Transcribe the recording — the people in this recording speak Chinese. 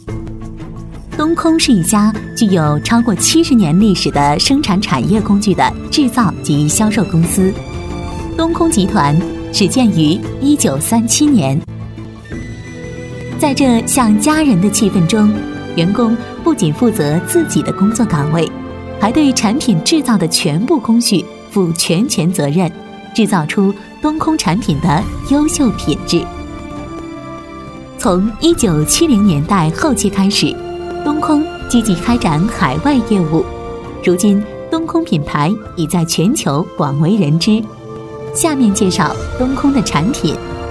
东空是一家具有超过70年历史的生产产业工具的制造及销售公司。东空集团始建于1937年。在这像家人的气氛中，员工不仅负责自己的工作岗位，还对产品制造的全部工序负全权责任，制造出东空产品的优秀品质。从1970年代后期开始，东空积极开展海外业务，如今东空品牌已在全球广为人知。下面介绍东空的产品